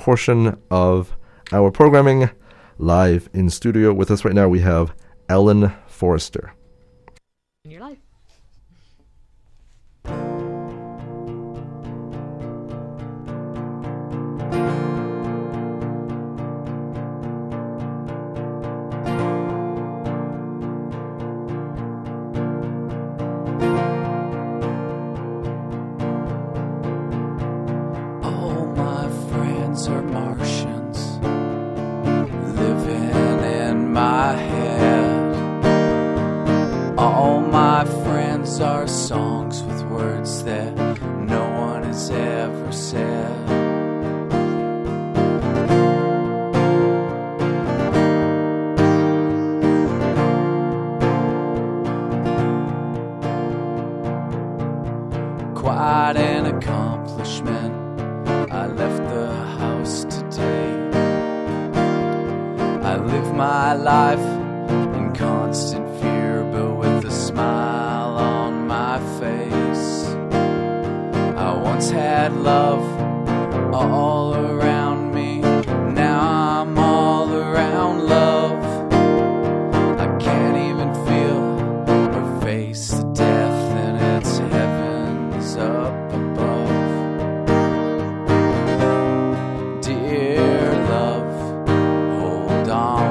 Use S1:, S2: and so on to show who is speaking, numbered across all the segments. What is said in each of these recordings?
S1: portion of our programming. Live in studio with us right now, we have Ellen Forrester.
S2: In your life.
S3: Quite an accomplishment. I left the house today. I live my life in constant fear, but with a smile on my face. I once had love all around me. Now I'm all around love. I can't even feel or face the death in its heavens up above. Dear love, hold on.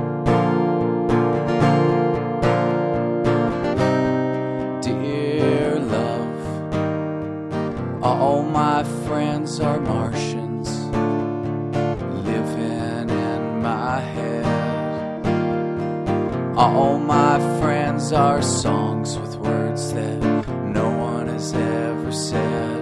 S3: Dear love, all my friends are Martians living in my head. All my friends are songs with words that no one has ever said.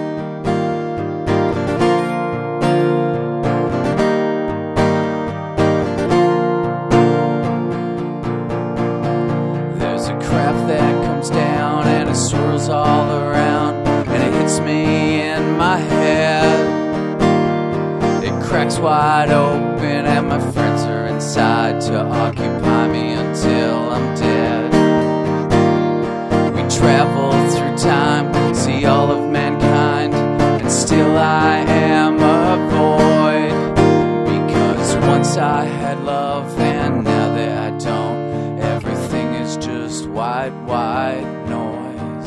S3: There's a craft that comes down and it swirls all around and it hits me in my head. It cracks wide open and my friends are inside to occupy me until I'm dead. We travel through time, see all of mankind, and still I am a void. Because once I had love and now that I don't, everything is just white noise.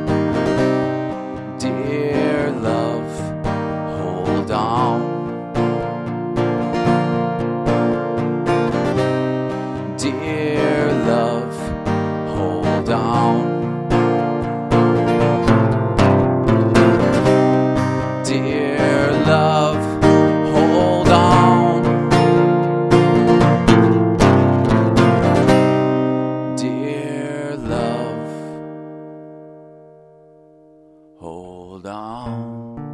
S3: Dear love, hold on. Dear love, hold on. Dear love, hold on. Dear love, hold on.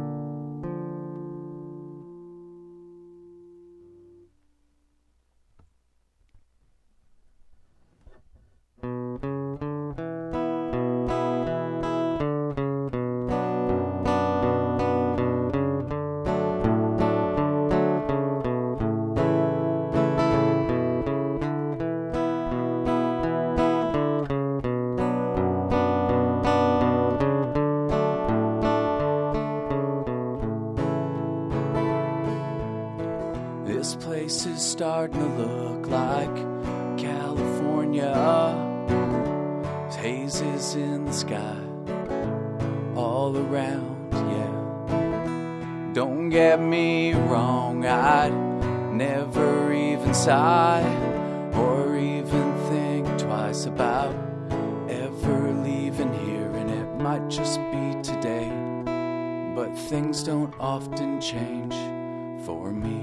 S3: This place is starting to look like California. There's hazes in the sky all around, yeah. Don't get me wrong, I'd never even sigh or even think twice about ever leaving here. And it might just be today, but things don't often change for me.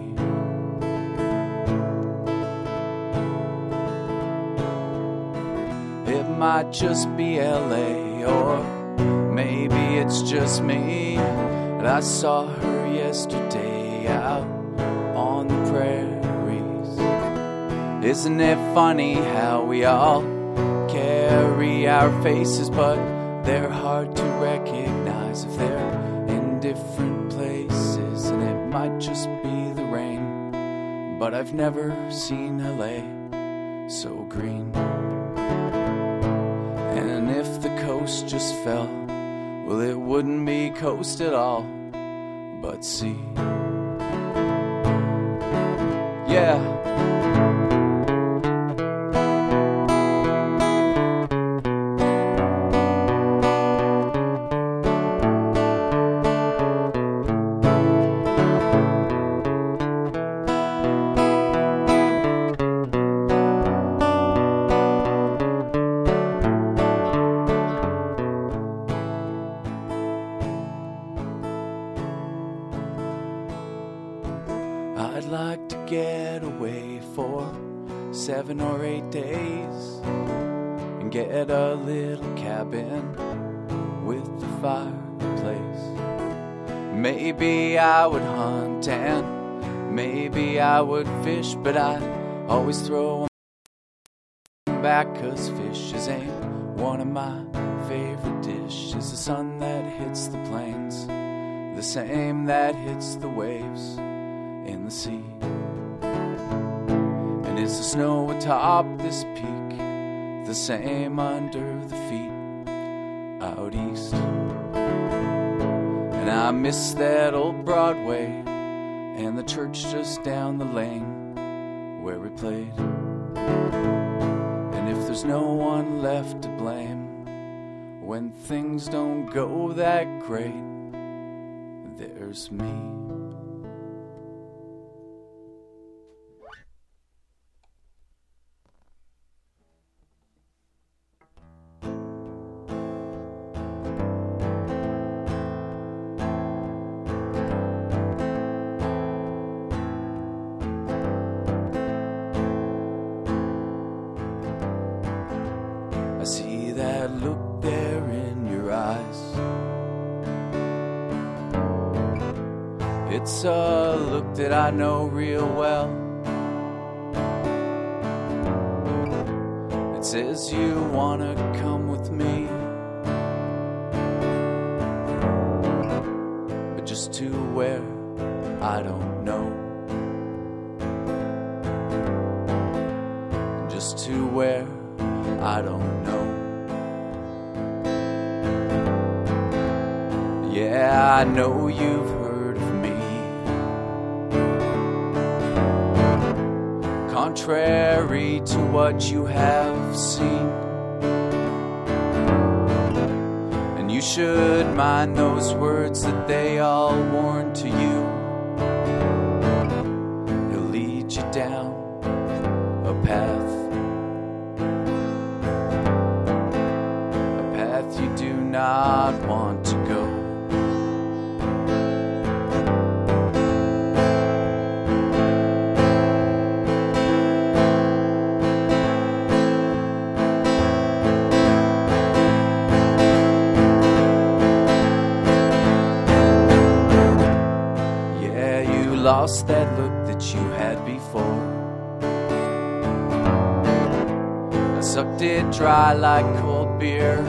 S3: It might just be LA, or maybe it's just me. And I saw her yesterday out on the prairies. Isn't it funny how we all carry our faces, but they're hard to recognize if they're in different places. And it might just be the rain, but I've never seen LA so green. And if the coast just fell, well, it wouldn't be coast at all, but sea. yeah. I'd like to get away for 7 or 8 days and get a little cabin with a fireplace. Maybe I would hunt and maybe I would fish, but I'd always throw them back 'cause fishes ain't one of my favorite dishes. The sun that hits the plains, the same that hits the waves in the sea. And is the snow atop this peak the same under the feet out east? And I miss that old Broadway and the church just down the lane where we played. And if there's no one left to blame when things don't go that great, there's me. I see that look there in your eyes. It's a look that I know real well. It says you wanna come with me, but just to where, I don't know. Just to where, I don't know. Yeah, I know you've heard of me. Contrary to what you have seen, and you should mind those words that they all warn to you. He'll lead you down a path you do not want to go. Yeah, you lost that look that you had before. I sucked it dry like cold beer.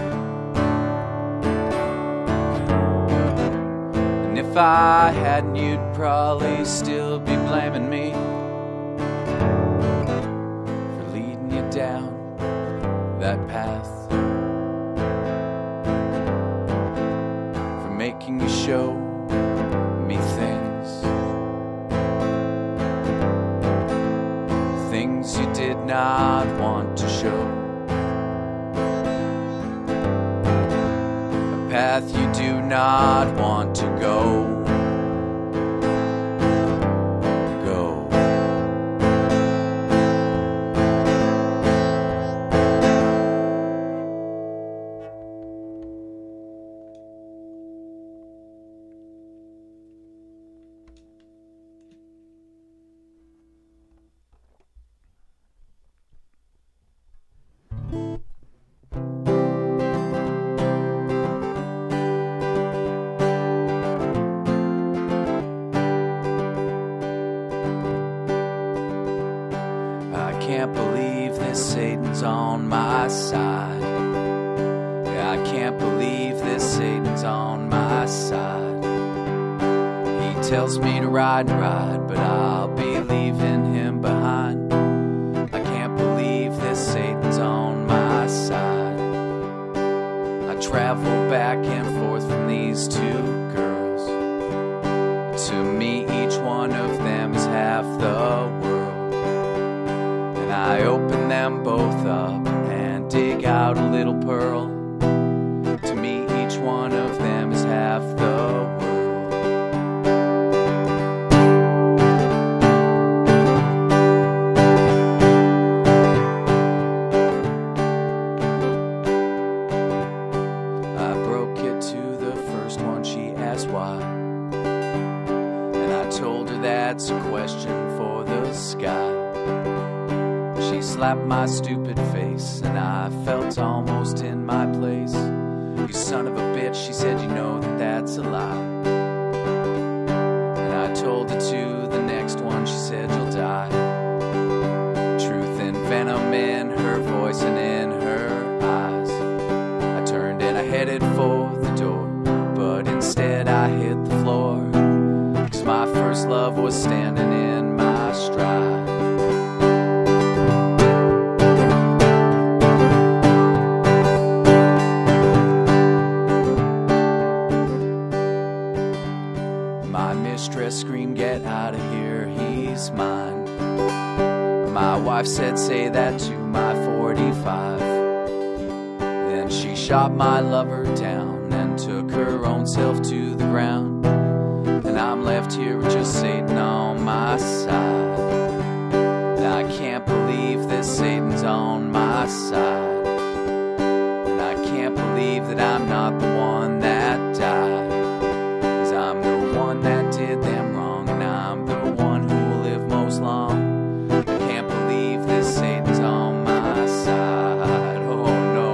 S3: If I hadn't, you'd probably still be blaming me for leading you down that path, for making you show me things you did not want to show. Path you do not want to go. I can't believe that Satan's on my side. Yeah, I can't believe that Satan's on my side. He tells me to ride and ride, but I'll be leaving him behind. I can't believe that Satan's on my side. I travel back and forth from these two girls. To me, each one of them is half the world. them both up and dig out a little pearl. To me, each one of them is half the world. I broke it to the first one, she asked why. And I told her that's a question for the sky. She slapped my stupid face, and I felt almost in my place. You son of a bitch, she said, you know that that's a lie. And I told her to the next one, she said, you'll die. Truth and venom in her voice and in her eyes. I turned and I headed for the door, but instead I hit the floor, 'cause my first love was standing in my stride. Scream, get out of here, he's mine. My wife said, say that to my 45. Then she shot my lover down and took her own self to the ground. And I'm left here with just Satan on my side. And I can't believe that Satan's on my side. And I can't believe that I'm not the one that died. 'Cause I'm the one that did them wrong, and I'm the one who will live most long. I can't believe this Satan's on my side. Oh no.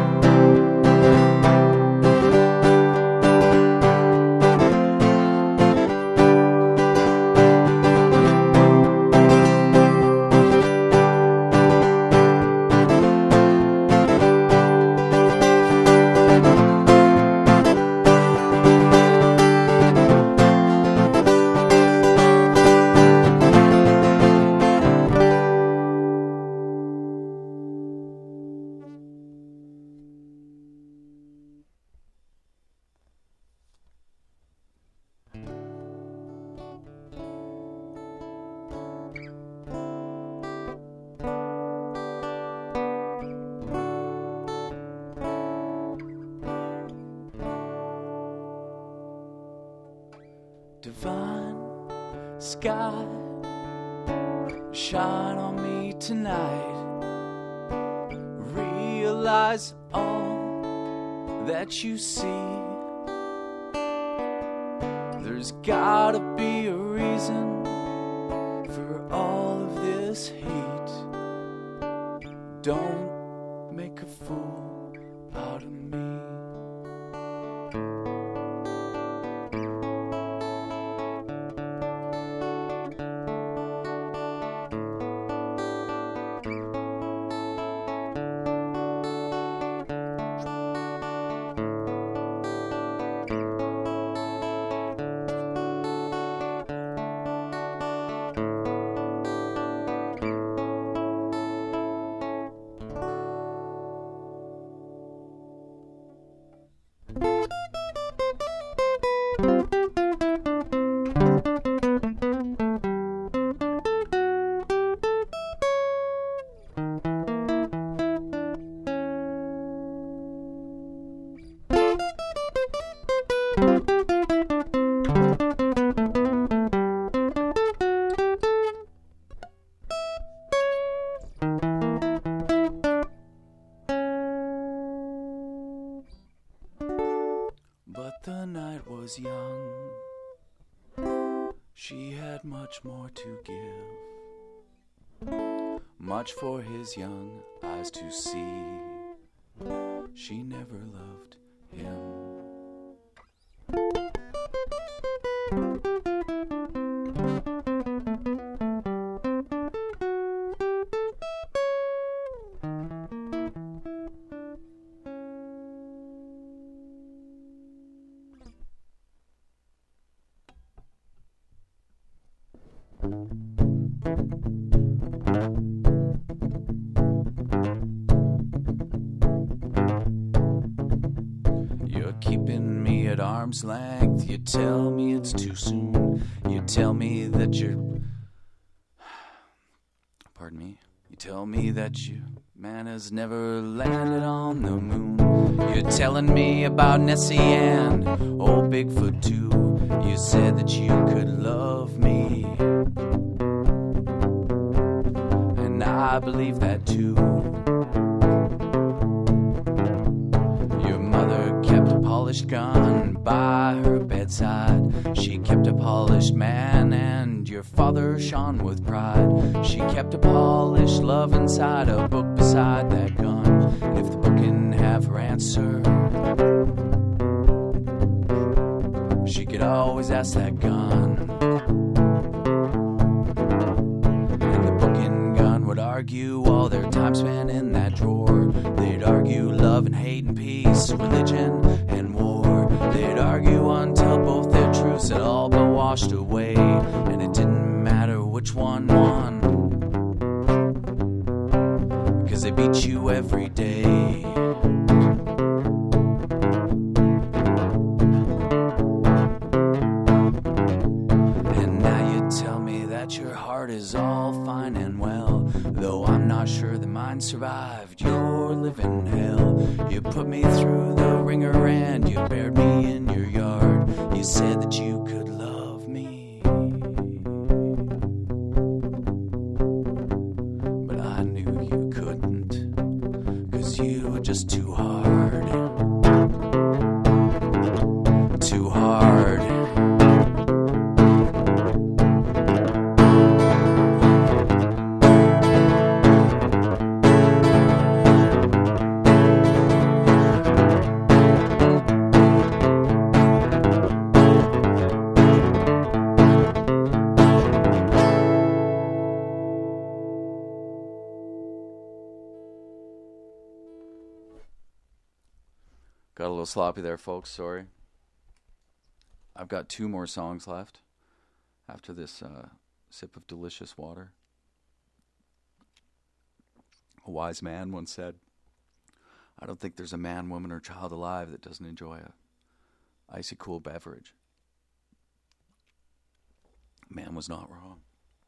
S3: Divine sky, shine on me tonight. Realize all that you see. There's gotta be a reason for all of this heat. Don't make a fool out of me. But the night was young, she had much more to give, much for his young eyes to see. She never loved him. You're keeping me at arm's length. You tell me it's too soon. You tell me that you're... Pardon me? You tell me that you man has never landed on the moon. You're telling me about Nessie and old Bigfoot too. You said that you could love me, and I believe that too. Your mother kept a polished gun by her bedside. She kept a polished man, and your father shone with pride. She kept a polished love inside a book beside that gun. And if the book didn't have her answer, she could always ask that gun. And the book and gun would argue all their time spent in that drawer. They'd argue love and hate and peace, religion and war. They'd argue until both their truths had all been washed away, and it didn't matter which one won, because they beat you every day. And now you tell me that your heart is all fine and well, though I'm not sure that mine survived your living hell. You put me through the ringer and you buried me in your yard. You said that you could love me, but I knew you couldn't, 'cause you were just too hard. Too hard. Got a little sloppy there, folks. Sorry. I've got 2 more songs left after this sip of delicious water. A wise man once said, I don't think there's a man, woman, or child alive that doesn't enjoy a icy cool beverage. Man was not wrong.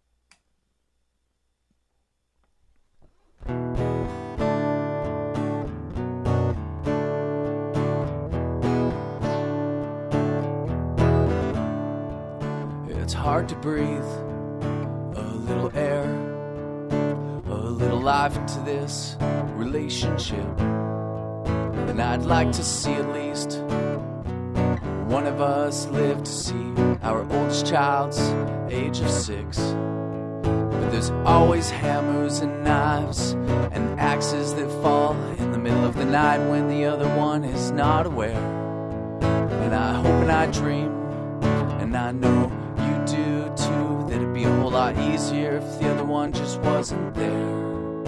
S3: It's hard to breathe a little air, a little life into this relationship. And I'd like to see at least one of us live to see our oldest child's age of 6. But there's always hammers and knives and axes that fall in the middle of the night when the other one is not aware. And I hope and I dream, and I know you do too, that it'd be a whole lot easier if the other one just wasn't there.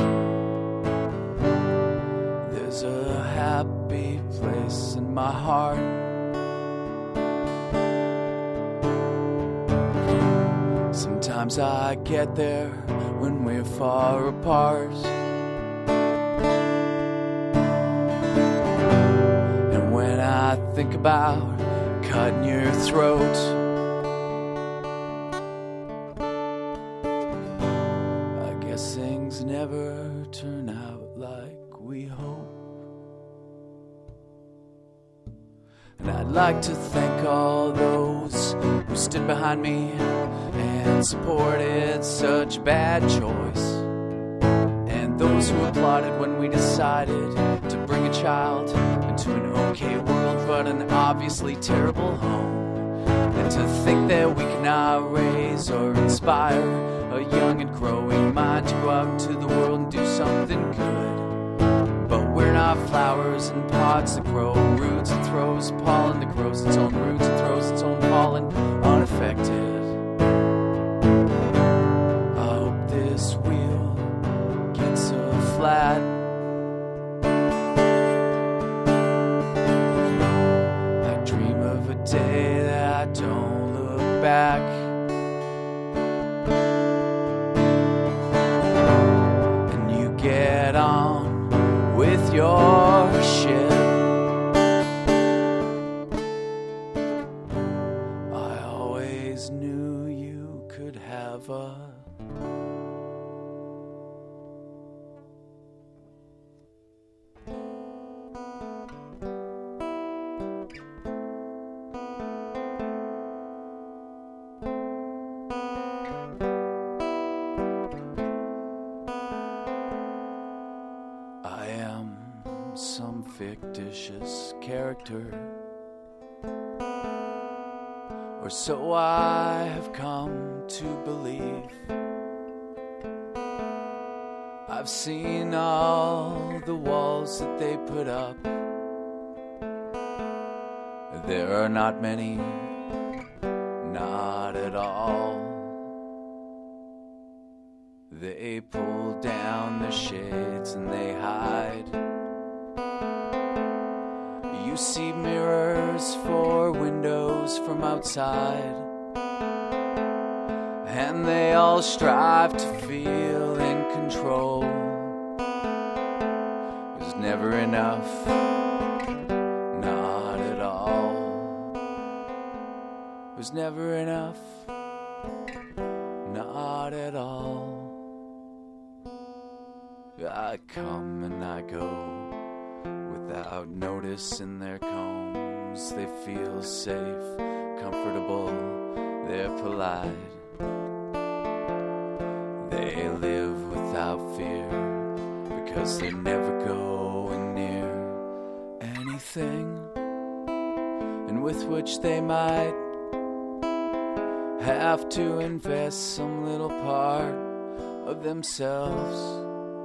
S3: There's a happy place in my heart, sometimes I get there when we're far apart. And when I think about cutting your throat, I guess things never turn out like we hope. And I'd like to thank all those who stood behind me and supported such a bad choice, and those who applauded when we decided to bring a child into an okay world but an obviously terrible home. And to think that we cannot raise or inspire a young and growing mind to go out into the world and do something good. But we're not flowers in pots that grow roots and throws pollen that grows its own roots and throws its own pollen unaffected. I hope this wheel gets a flat. I dream of a day that I don't look back. And you get on with your shit. I always knew you could have a fictitious character. Or so I have come to believe. I've seen all the walls that they put up. There are not many, not at all. They pull down the shades and they hide. You see mirrors for windows from outside, and they all strive to feel in control. There's never enough, not at all. There's never enough, not at all. I come and I go without notice in their combs. They feel safe, comfortable, they're polite. They live without fear because they're never going near anything and with which they might have to invest some little part of themselves.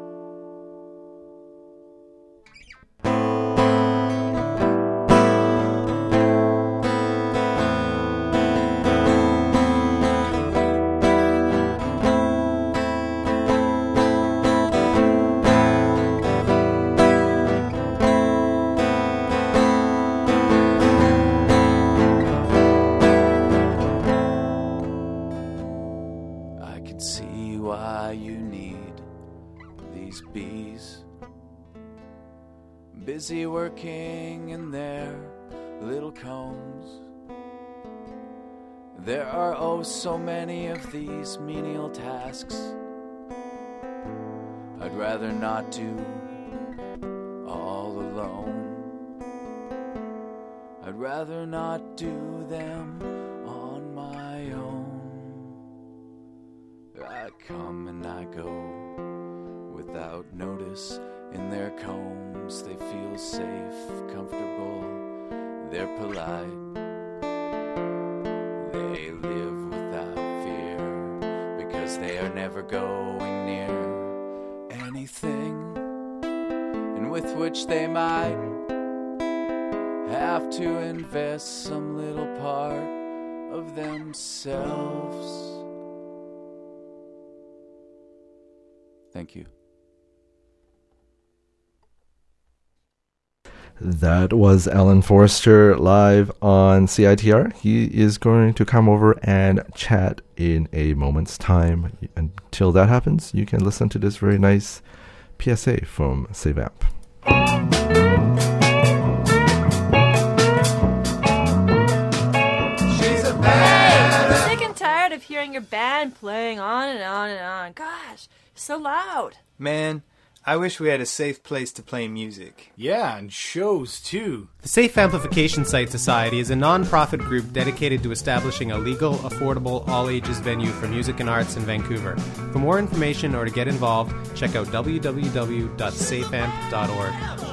S3: Busy working in their little combs. There are oh so many of these menial tasks I'd rather not do all alone. I'd rather not do them on my own. I come and I go without notice in their combs. They feel safe, comfortable, they're polite. They live without fear because they are never going near anything in with which they might have to invest some little part of themselves. Thank you.
S1: That was Alan Forrester live on CITR. He is going to come over and chat in a moment's time. Until that happens, you can listen to this very nice PSA from SaveAmp.
S2: I'm sick and tired of hearing your band playing on and on and on. Gosh, you're so loud.
S4: Man, I wish we had a safe place to play music.
S5: Yeah, and shows, too.
S6: The Safe Amplification Site Society is a non-profit group dedicated to establishing a legal, affordable, all-ages venue for music and arts in Vancouver. For more information or to get involved, check out www.safeamp.org.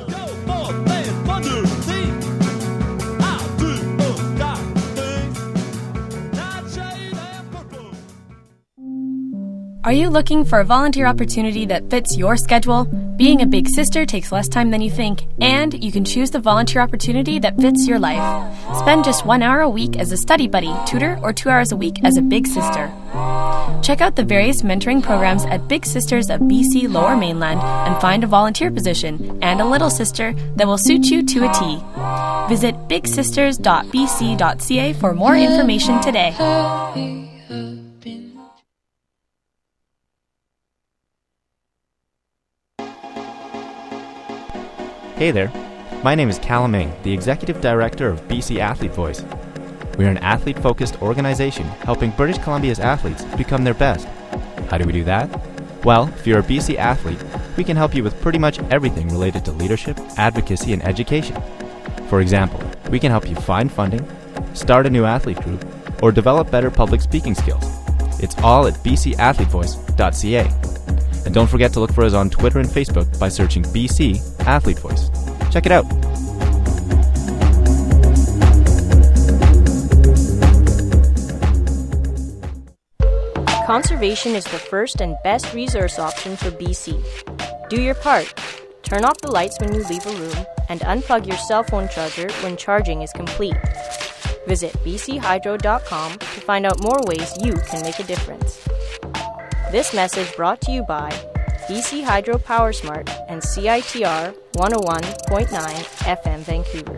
S7: Are you looking for a volunteer opportunity that fits your schedule? Being a big sister takes less time than you think, and you can choose the volunteer opportunity that fits your life. Spend just 1 hour a week as a study buddy, tutor, or 2 hours a week as a big sister. Check out the various mentoring programs at Big Sisters of BC Lower Mainland and find a volunteer position and a little sister that will suit you to a T. Visit bigsisters.bc.ca for more information today.
S8: Hey there, my name is Callum Ming, the Executive Director of BC Athlete Voice. We're an athlete-focused organization helping British Columbia's athletes become their best. How do we do that? Well, if you're a BC athlete, we can help you with pretty much everything related to leadership, advocacy, and education. For example, we can help you find funding, start a new athlete group, or develop better public speaking skills. It's all at bcathletevoice.ca. And don't forget to look for us on Twitter and Facebook by searching BC Athlete Voice. Check it out.
S9: Conservation is the first and best resource option for BC. Do your part. Turn off the lights when you leave a room and unplug your cell phone charger when charging is complete. Visit bchydro.com to find out more ways you can make a difference. This message brought to you by BC Hydro PowerSmart and CITR 101.9 FM Vancouver.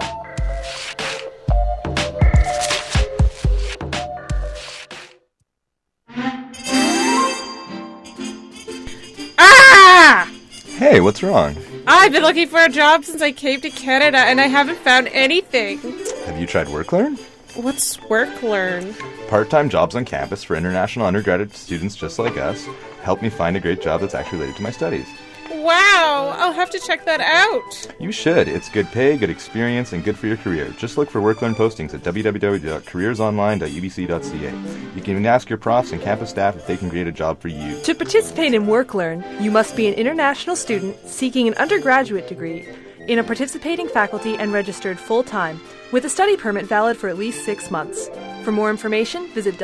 S1: Hey, what's wrong?
S10: I've been looking for a job since I came to Canada and I haven't found anything.
S1: Have you tried WorkLearn?
S10: What's WorkLearn?
S1: Part-time jobs on campus for international undergraduate students just like us. Help me find a great job that's actually related to my studies.
S10: Wow, I'll have to check that out.
S1: You should. It's good pay, good experience, and good for your career. Just look for WorkLearn postings at www.careersonline.ubc.ca. You can even ask your profs and campus staff if they can create a job for you.
S11: To participate in WorkLearn, you must be an international student seeking an undergraduate degree in a participating faculty and registered full-time, with a study permit valid for at least 6 months. For more information, visit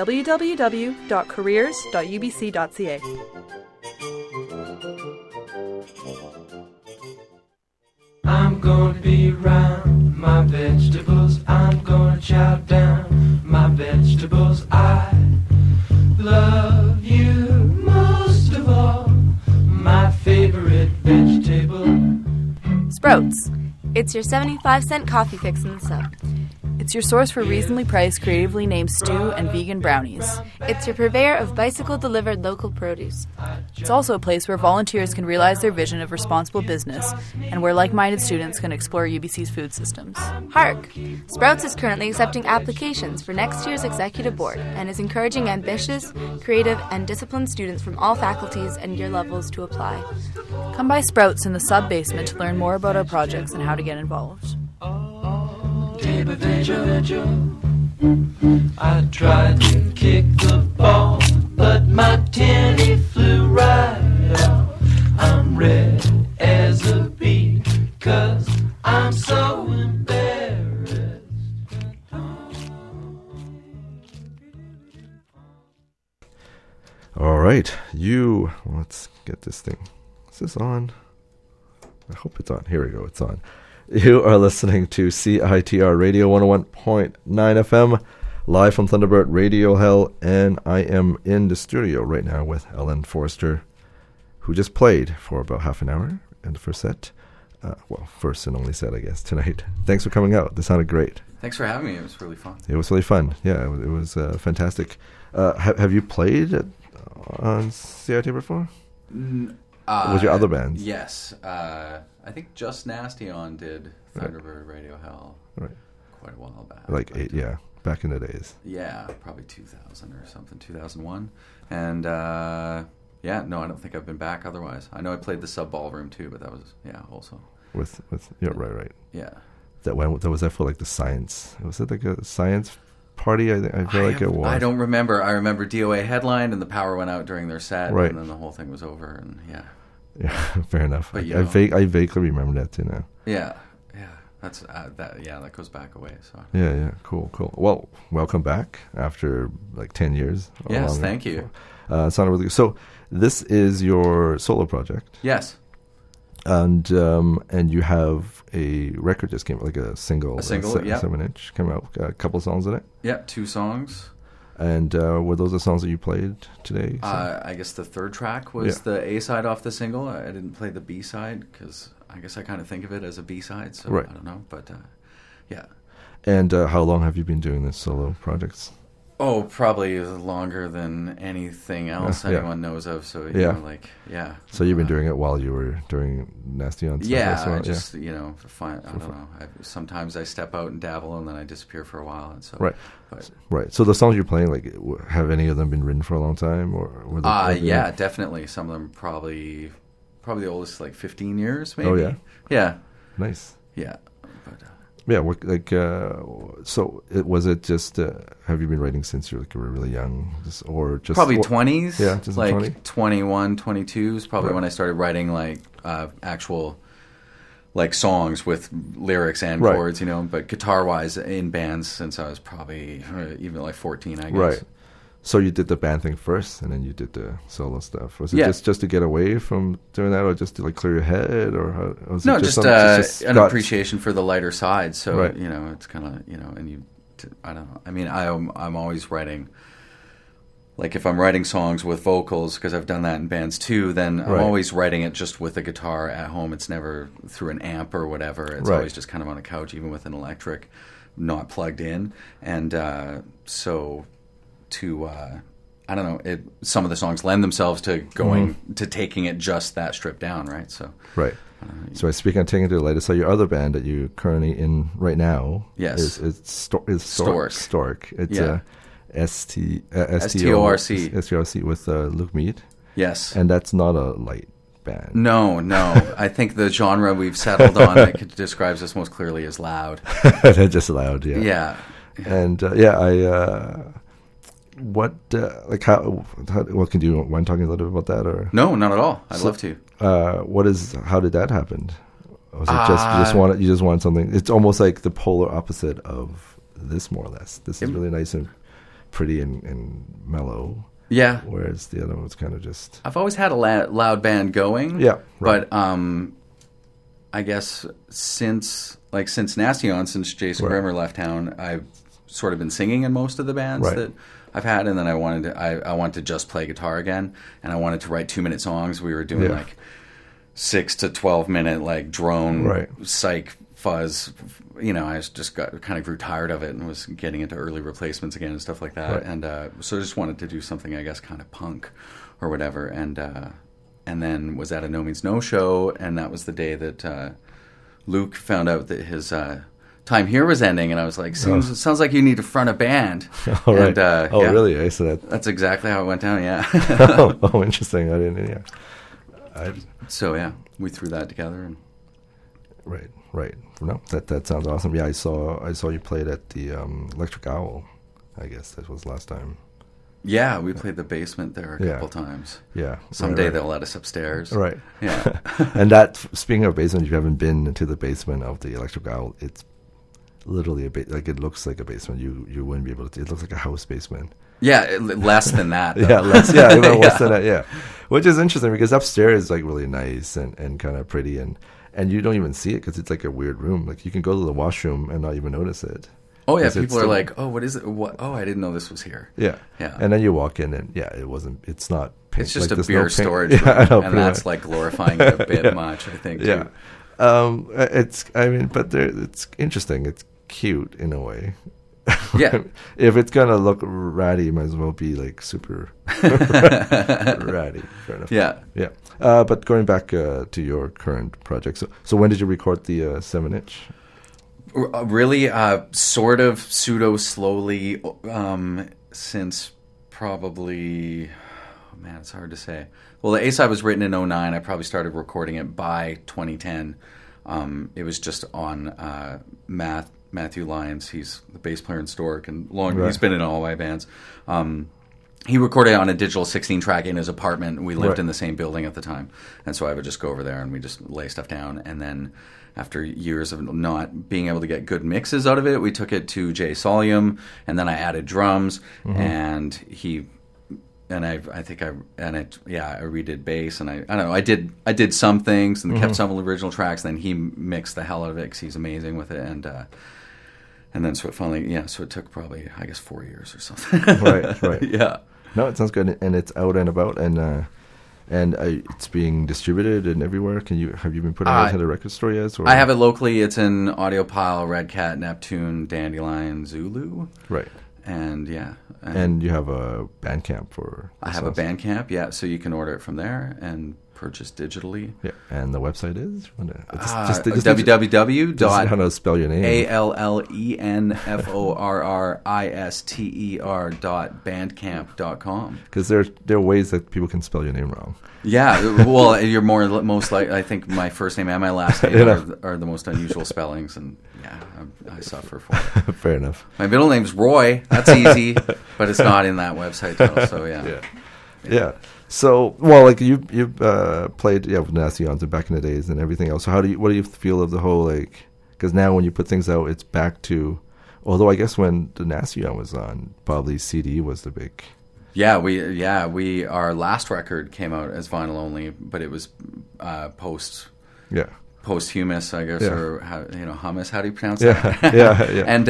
S11: www.careers.ubc.ca.
S12: I'm gonna be around my vegetables. I'm gonna chow down my vegetables. I love you most of all. My favorite vegetable.
S13: Sprouts. It's your 75-cent coffee fix in the sub.
S14: It's your source for reasonably priced, creatively named stew and vegan brownies.
S13: It's your purveyor of bicycle-delivered local produce.
S14: It's also a place where volunteers can realize their vision of responsible business and where like-minded students can explore UBC's food systems.
S13: Hark! Sprouts is currently accepting applications for next year's executive board and is encouraging ambitious, creative, and disciplined students from all faculties and year levels to apply.
S14: Come by Sprouts in the sub-basement to learn more about our projects and how to get involved.
S12: I tried to kick the ball, but my tenny flew right off. I'm red as a beet, 'cause I'm so embarrassed.
S1: All right, let's get this thing. Is this on? I hope it's on. Here we go, it's on. You are listening to CITR Radio 101.9 FM, live from Thunderbird Radio Hell, and I am in the studio right now with Ellen Forster, who just played for about half an hour in the first set. First and only set, I guess, tonight. Thanks for coming out. This sounded great.
S15: Thanks for having me. It was really fun.
S1: It was really fun. Yeah, it was fantastic. Have you played on CIT before? With your other bands?
S15: Yes. I think Just Nasty On did Thunderbird Radio Hell quite a while back.
S1: Back in the days.
S15: Yeah, probably 2000 or something, 2001. And I don't think I've been back otherwise. I know I played the Sub Ballroom too, but that was, also.
S1: Right.
S15: Yeah.
S1: That was that for like the science? Was it like a science party? I feel like it was.
S15: I don't remember. I remember DOA headlined and the power went out during their set, and then the whole thing was over, and yeah.
S1: Yeah, fair enough.
S15: But,
S1: I vaguely remember that too now.
S15: Yeah. That's that goes back away. So
S1: yeah, cool. Well, welcome back after like 10 years.
S15: Yes, thank you.
S1: Sounded really good. So this is your solo project.
S15: Yes.
S1: And you have a record just came out, like a single, 7-inch, came out, a couple of songs in it.
S15: Yeah, 2 songs.
S1: And were those the songs that you played today?
S15: I guess the third track was the A side off the single. I didn't play the B side because I guess I kind of think of it as a B side. So I don't know, but yeah.
S1: And how long have you been doing this solo projects?
S15: Oh, probably longer than anything else anyone knows of. So
S1: So you've been doing it while you were doing Nasty On stuff?
S15: Yeah, I just I don't know. Sometimes I step out and dabble, and then I disappear for a while. And so
S1: right. So the songs you're playing, like, have any of them been written for a long time, or were they?
S15: Yeah, definitely. Some of them probably the oldest, like 15 years, maybe.
S1: Oh yeah.
S15: Yeah.
S1: Nice.
S15: Yeah.
S1: Yeah, so was it just, have you been writing since you were really young? Or just
S15: probably 20s?
S1: Yeah, just
S15: like 21, 22 is probably when I started writing, like, actual like songs with lyrics and
S1: Right.
S15: chords, but guitar-wise in bands since I was probably even like 14, I guess.
S1: Right. So you did the band thing first, and then you did the solo stuff. Was it
S15: Yeah.
S1: just to get away from doing that, or just to like clear your head, or how, was
S15: No,
S1: it
S15: just an appreciation for the lighter side. So
S1: Right.
S15: it's kind of and I don't know. I mean, I'm always writing. Like if I'm writing songs with vocals, because I've done that in bands too, then I'm
S1: Right.
S15: always writing it just with a guitar at home. It's never through an amp or whatever. It's
S1: Right.
S15: always just kind of on a couch, even with an electric, not plugged in. And so to I don't know, some of the songs lend themselves to going to taking it just that stripped down, right? So
S1: Right. So speaking of taking it to the latest, so your other band that you're currently in right now,
S15: Yes.
S1: is Stork. Stork. It's
S15: Yeah.
S1: STORC. STORC with Luke Mead.
S15: Yes.
S1: And that's not a light band.
S15: No. I think the genre we've settled on that describes us most clearly is loud.
S1: They're just loud, yeah.
S15: Yeah.
S1: And what can do you mind talking a little bit about that, or
S15: No, not at all. I'd love to.
S1: How did that happen? Was it you just want something? It's almost like the polar opposite of this, more or less. This is really nice and pretty and mellow.
S15: Yeah.
S1: Whereas the other one's kind of just.
S15: I've always had a loud band going.
S1: Yeah. Right.
S15: But I guess since Nasty On, since Jason
S1: Right.
S15: Grimmer left town, I've sort of been singing in most of the bands
S1: Right.
S15: that I've had, and then I wanted to just play guitar again, and I wanted to write 2-minute songs. We were doing like 6 to 12 minute like drone
S1: Right.
S15: psych fuzz. I just kind of grew tired of it and was getting into early replacements again and stuff like that.
S1: Right.
S15: And so I just wanted to do something, I guess, kind of punk or whatever. And then was at a No Means No show, and that was the day that Luke found out that his time here was ending, and I was like, sounds like you need to front a band.
S1: Oh, right.
S15: And,
S1: Really? I said that.
S15: That's exactly how it went down, yeah.
S1: oh, interesting. I didn't, yeah.
S15: So, yeah, we threw that together. And
S1: Right. No, that sounds awesome. Yeah, I saw you played at the Electric Owl. I guess that was last time.
S15: Yeah, we played the basement there a couple times.
S1: Yeah.
S15: Someday
S1: right.
S15: they'll let us upstairs.
S1: Right.
S15: Yeah.
S1: And that, speaking of basement, if you haven't been to the basement of the Electric Owl, it's literally it looks like a basement. You wouldn't be able to. It looks like a house basement.
S15: Yeah, less than that. Though.
S1: Yeah, less. Yeah, even less than that. Yeah, which is interesting because upstairs is like really nice and kind of pretty, and you don't even see it because it's like a weird room. Like you can go to the washroom and not even notice it.
S15: Oh yeah, people are like, "Oh, what is it? What? Oh, I didn't know this was here."
S1: Yeah,
S15: yeah.
S1: And then you walk in, and it's not. Paint.
S15: It's just
S1: like,
S15: a beer storage room,
S1: I know,
S15: and that's
S1: much.
S15: like glorifying it a bit much, I think.
S1: Yeah,
S15: too.
S1: It's interesting. It's cute in a way.
S15: Yeah.
S1: If it's gonna look ratty, it might as well be like super ratty. Fair enough.
S15: Yeah.
S1: Yeah. But going back to your current project, so when did you record the 7-inch?
S15: Really, sort of pseudo slowly since probably. Oh man, it's hard to say. Well, the A-side was written in 2009. I probably started recording it by 2010. It was just on Matthew Lyons. He's the bass player in Stork, and he's been in all my bands. He recorded on a digital 16-track in his apartment. We lived in the same building at the time, and so I would just go over there and we just lay stuff down. And then after years of not being able to get good mixes out of it, we took it to Jay Solium, and then I added drums, and he. And I redid bass, and I don't know. I did some things and kept some of the original tracks. And then he mixed the hell out of it because he's amazing with it. And then so it finally, so it took probably 4 years or something.
S1: Right.
S15: Yeah.
S1: No, it sounds good, and it's out and about, and it's being distributed and everywhere. Have you been putting it into the record store yet? Or?
S15: I have it locally. It's in Audiopile, Red Cat, Neptune, Dandelion, Zulu.
S1: Right.
S15: And
S1: and you have a Bandcamp for.
S15: I have a Bandcamp, yeah. So you can order it from there and purchase digitally.
S1: Yeah, and the website is
S15: www.
S1: How to spell your name?
S15: ALLENFORRISTER.bandcamp.com.
S1: Because there are ways that people can spell your name wrong.
S15: Yeah, well, you're most like I think my first name and my last name are the most unusual spellings, and I suffer for it.
S1: Fair enough.
S15: My middle name's Roy. That's easy, but it's not in that website title. So yeah.
S1: So, well, like you played with Nasty Ons back in the days and everything else. So what do you feel of the whole, like, because now when you put things out, it's back to, although I guess when the Nasty On was on, probably CD was the big.
S15: Our last record came out as vinyl only, but it was posthumous, I guess, or hummus. How do you pronounce that?
S1: Yeah.
S15: And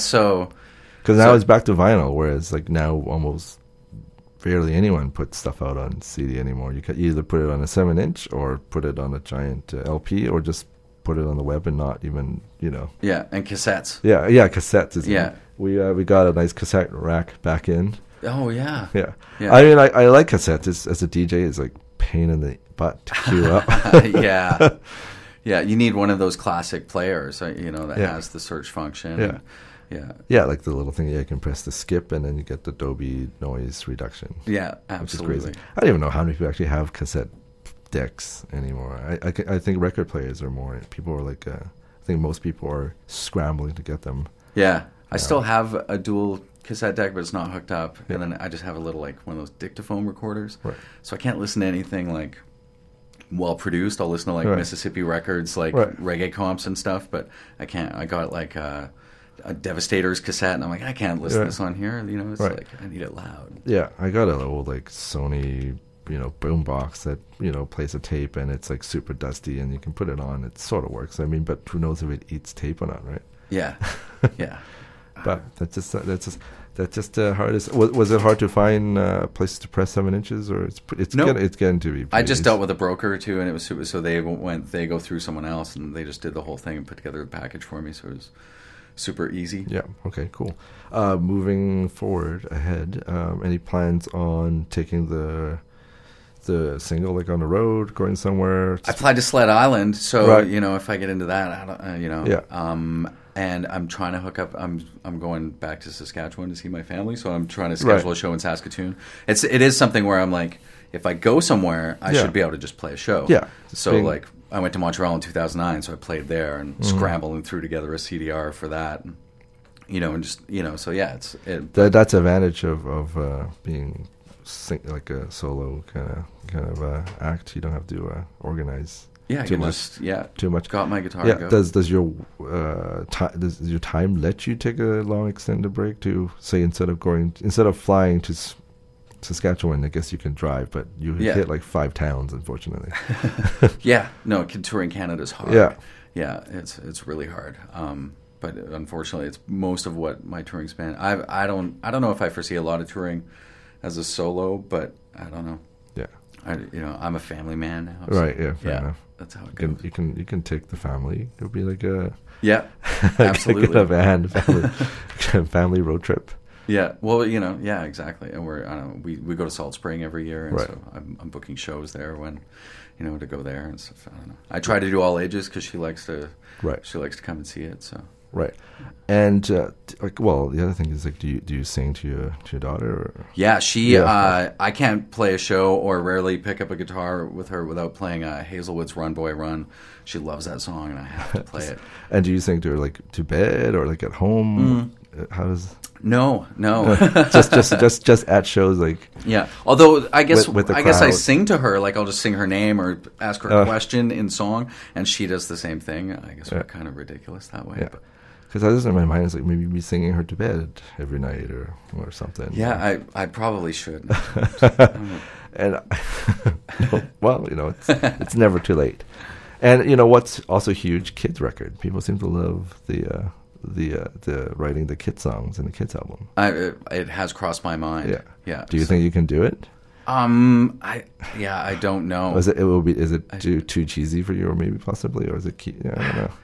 S1: because now it's back to vinyl, whereas like now almost barely anyone puts stuff out on CD anymore. You can either put it on a 7-inch or put it on a giant LP, or just put it on the web and not even,
S15: Yeah, and cassettes.
S1: Yeah, cassettes. We got a nice cassette rack back in.
S15: Oh, yeah.
S1: Yeah. I mean, I like cassettes. As a DJ, it's like pain in the butt to queue up.
S15: Yeah. Yeah, you need one of those classic players, that has the search function.
S1: Yeah, like the little thing. You can press the skip, and then you get the Dolby noise reduction.
S15: Yeah, absolutely.
S1: Which is crazy. I don't even know how many people actually have cassette decks anymore. I think record players are more. People are like, I think most people are scrambling to get them.
S15: Yeah, I still have a dual cassette deck, but it's not hooked up. And then I just have a little, like, one of those dictaphone recorders.
S1: Right.
S15: So I can't listen to anything like well produced. I'll listen to like Mississippi records, like reggae comps and stuff, but I can't. I got like a Devastators cassette, and I'm like, I can't listen to this on here. It's like, I need it loud.
S1: Yeah, I got an old like Sony, boom box that, plays a tape, and it's like super dusty, and you can put it on. It sort of works. I mean, but who knows if it eats tape or not, right?
S15: Yeah, yeah.
S1: But that's just hardest. Was it hard to find places to press 7 inches, or it's getting to be?
S15: I just dealt with a broker too, and it was super. So they go through someone else, and they just did the whole thing and put together a package for me. So it was super easy.
S1: Yeah. Okay. Cool. Moving forward ahead, any plans on taking the single like on the road, going somewhere?
S15: I applied to Sled Island, so if I get into that, I don't, and I'm trying to hook up. I'm going back to Saskatchewan to see my family, so I'm trying to schedule a show in Saskatoon. It is something where I'm like, if I go somewhere, I should be able to just play a show.
S1: Yeah.
S15: So like, I went to Montreal in 2009, so I played there and scrambled and threw together a CDR for that, and so yeah,
S1: that's advantage of being like a solo kind of act. You don't have to organize.
S15: Yeah,
S1: too much.
S15: Got my guitar.
S1: Yeah.
S15: Go.
S1: Does your time let you take a long extended break to say instead of flying to Saskatchewan? I guess you can drive, but you hit like 5 towns, unfortunately.
S15: Yeah, no, touring Canada is hard. Yeah, it's really hard. But unfortunately, it's most of what my touring span. I don't know if I foresee a lot of touring as a solo, but I don't know.
S1: Yeah.
S15: I'm a family man now.
S1: So right, fair enough.
S15: That's how it goes.
S1: You can take the family. It'll be like a
S15: absolutely
S1: a van family road trip.
S15: Yeah, well, exactly. And we go to Salt Spring every year, and so I'm booking shows there when, to go there and stuff. I don't know. I try to do all ages because she likes to come and see it. So
S1: right, and the other thing is like, do you sing to your daughter? Or?
S15: Yeah, she. I can't play a show or rarely pick up a guitar with her without playing Hazelwood's "Run Boy Run." She loves that song, and I have to play it.
S1: And do you sing to her like to bed or like at home? How does?
S15: No.
S1: just at shows, like.
S15: Yeah, although I guess
S1: with the
S15: I guess I sing to her, like I'll just sing her name or ask her a question in song, and she does the same thing. I guess we're kind of ridiculous that way.
S1: Yeah. Because I was in my mind, it's like maybe be singing her to bed every night or something.
S15: Yeah, I probably should.
S1: And well, it's never too late. And what's also huge, kids record. People seem to love the writing the kids songs in the kids album.
S15: It has crossed my mind. Yeah.
S1: Do you think you can do it?
S15: I don't know.
S1: Is it too cheesy for you, or maybe possibly, or is it? I don't know.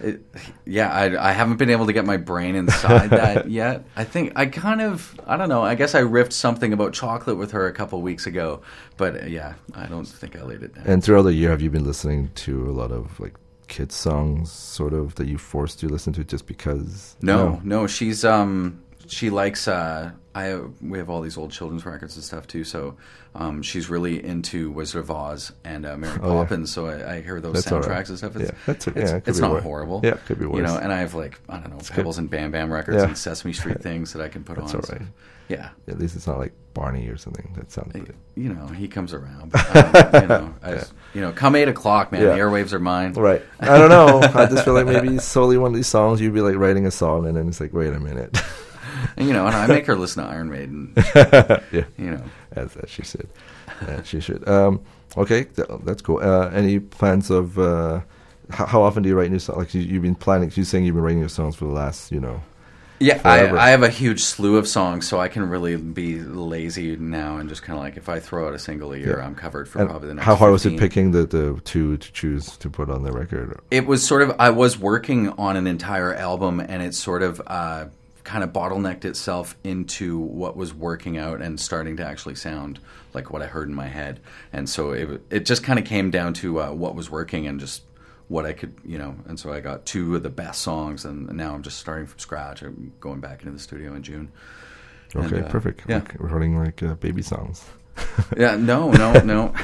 S15: I haven't been able to get my brain inside that yet. I think I don't know. I guess I riffed something about chocolate with her a couple weeks ago, but I don't think I laid it down.
S1: And throughout the year, have you been listening to a lot of like kids songs, sort of, that you forced to listen to just because?
S15: No. She's she likes. We have all these old children's records and stuff too. So she's really into Wizard of Oz and Mary Poppins. So I hear those
S1: That's
S15: soundtracks
S1: all right.
S15: and stuff.
S1: It could
S15: It's
S1: be
S15: not
S1: worse.
S15: horrible.
S1: Yeah, it could be worse.
S15: You know, and I have like I don't know Pebbles and Bam Bam records
S1: Yeah.
S15: and Sesame Street things that I can put
S1: That's
S15: on.
S1: all right.
S15: So, yeah.
S1: At least it's not like Barney or something. That sounds good.
S15: You know, he comes around. But, come 8 o'clock, man.
S1: Yeah.
S15: The airwaves are mine.
S1: Right. I don't know. I just feel like maybe solely one of these songs you'd be like writing a song and then it's like, wait a minute.
S15: And, and I make her listen to Iron Maiden.
S1: Yeah. As she should. She should. Okay, that's cool. Any plans of how often do you write new songs? Like you've been planning. You're saying you've been writing your songs for the last,
S15: Yeah,
S1: forever.
S15: I have a huge slew of songs, so I can really be lazy now and just kind of like if I throw out a single a year, I'm covered for
S1: And
S15: probably the next.
S1: how hard was
S15: 15.
S1: it picking the two to choose to put on the record?
S15: It was sort of I was working on an entire album, and it sort of kind of bottlenecked itself into what was working out and starting to actually sound like what I heard in my head, and so it just kind of came down to what was working and just what I could, and so I got 2 of the best songs, and now I'm just starting from scratch. I'm going back into the studio in June.
S1: Okay,
S15: And,
S1: perfect.
S15: Yeah.
S1: Like recording like baby songs.
S15: Yeah, no.
S1: no,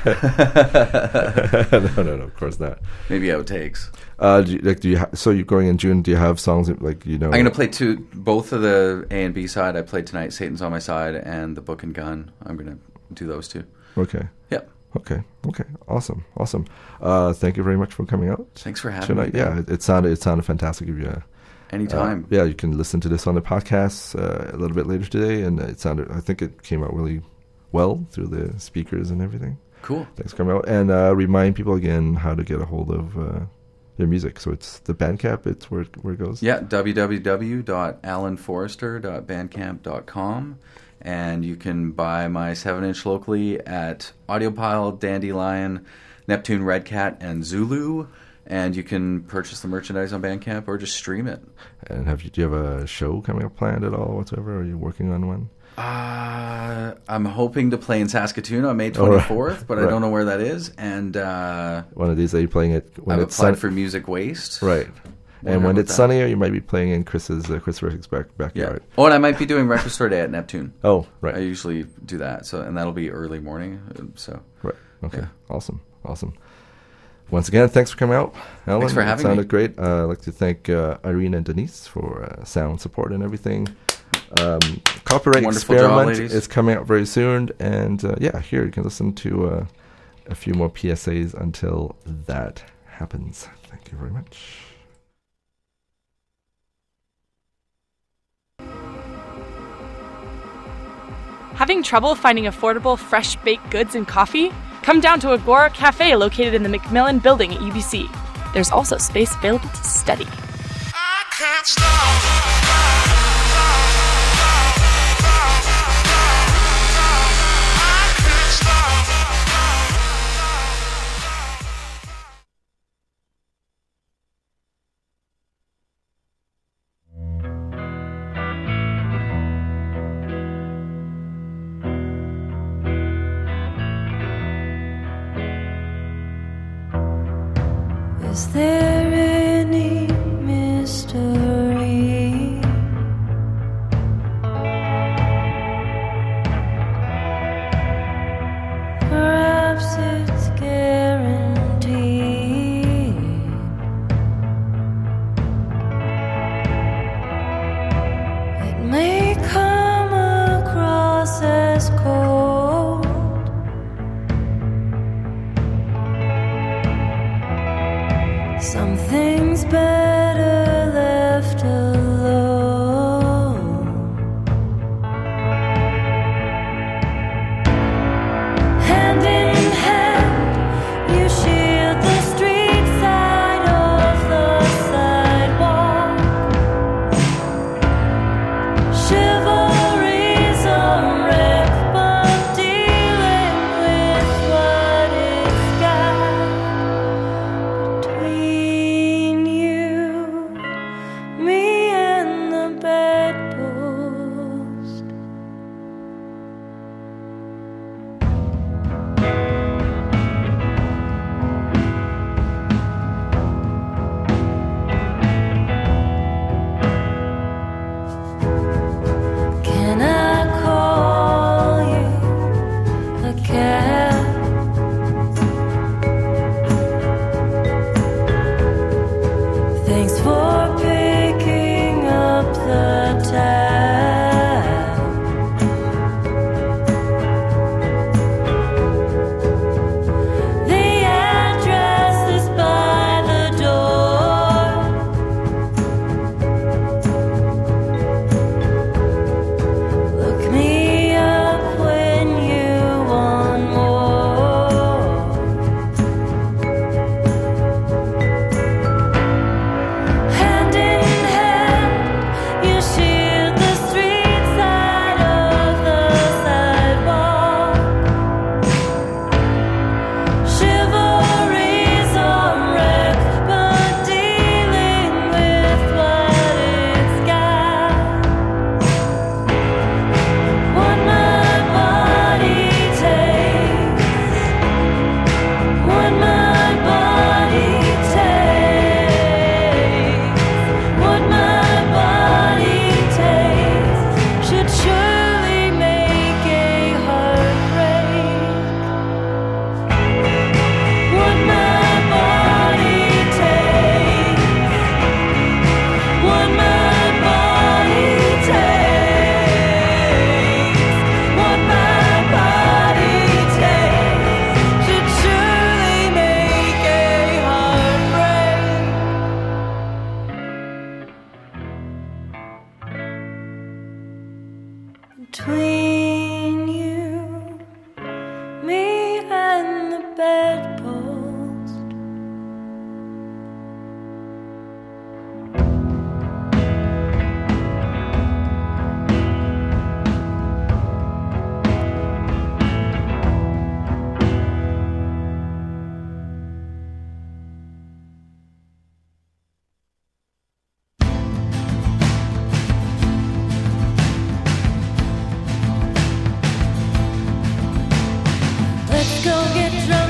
S1: of course not.
S15: Maybe outtakes.
S1: So you're going in June? Do you have songs like
S15: I'm going to play both of the A and B side. I played tonight, Satan's on My Side, and The Book and Gun. I'm going to do those 2.
S1: Okay.
S15: Yep.
S1: Okay. Awesome. Thank you very much for coming out.
S15: Thanks for having
S1: tonight.
S15: me.
S1: Yeah, it sounded fantastic of you.
S15: Anytime.
S1: Yeah, you can listen to this on the podcast a little bit later today, and I think it came out really well through the speakers and everything.
S15: Cool.
S1: Thanks for coming out, and remind people again how to get a hold of your music. So it's the Bandcamp. It's where it goes.
S15: Yeah, www.alanforrester.bandcamp.com. And you can buy my 7-inch locally at Audiopile, Dandelion, Neptune, Red Cat, and Zulu. And you can purchase the merchandise on Bandcamp or just stream it.
S1: And do you have a show coming up planned at all whatsoever? Are you working on one?
S15: I'm hoping to play in Saskatoon on May 24th, but I don't know where that is. And
S1: one of these, are you playing it when
S15: I've
S1: it's
S15: applied for Music Waste.
S1: Right. And when it's sunnier, you might be playing in Chris Rick's backyard.
S15: Yeah. Oh, and I might be doing Record Store Day at Neptune.
S1: Oh, right.
S15: I usually do that, and that'll be early morning. So
S1: right. Okay.
S15: Yeah.
S1: Awesome. Once again, thanks for coming out, Alan.
S15: Thanks for having
S1: me. It sounded
S15: me.
S1: great. I'd like to thank Irene and Denise for sound support and everything. Copyright
S15: Wonderful
S1: Experiment
S15: job, ladies.
S1: is coming out very soon, and here you can listen to a few more PSAs until that happens. Thank you very much.
S16: Having trouble finding affordable, fresh-baked goods and coffee? Come down to Agora Cafe located in the McMillan Building at UBC. There's also space available to study.
S12: Is there any mystery? Perhaps it's guaranteed. It may come across as cold. Something's better left alone. Hand in hand, you shield the street side of the sidewalk. Chivalry's a wreck, but dealing with what it's got between you Let's go get drunk.